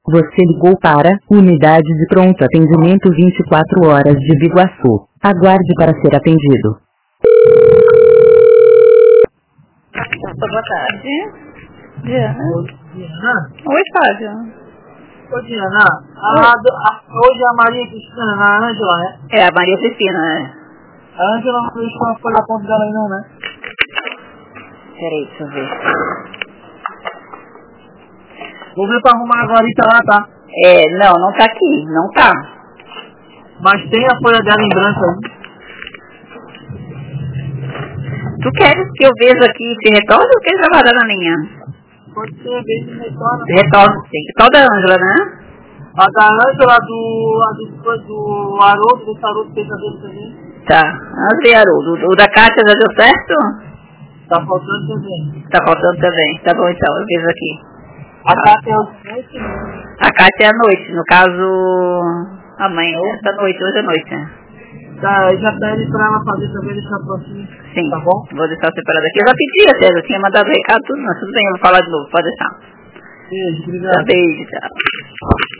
Você ligou para Unidade de Pronto Atendimento 24 horas de Biguaçu. Aguarde para ser atendido. Boa tarde. Diana. Diana? Oi, Fábio. Ô, Diana, hoje a Maria Cristina, na Ângela, né? É, a Maria Cristina, né? A Ângela não deixou a folha a ponta dela aí não, né? Peraí, deixa eu ver. Vou ver pra arrumar a guarita lá, tá? Não tá aqui, não tá. Mas tem a folha dela em branco aí. Tu queres que eu veja aqui e te retorne ou queres guardar na linha? Pode ser, bem que retorna. Retorno, sim. Qual da Ângela, né? A da Ângela, do Haroldo, desse Haroldo fez a dele também. Tá, Ângela e Haroldo. O da Kátia já deu certo? Tá faltando também. Tá faltando também. Tá bom então, eu vejo aqui. A Cátia é hoje à noite, né? A Kátia é à noite, no caso, amanhã, essa noite, hoje à noite, né? Tá, aí já pede pra ela fazer também, deixar prontinho. Sim, Tá bom? vou deixar separado aqui. Eu já pedi até, eu tinha mandado recado tudo, mas tudo bem, eu vou falar de novo, pode deixar. Beijo, obrigado. Tá, beijo, tchau.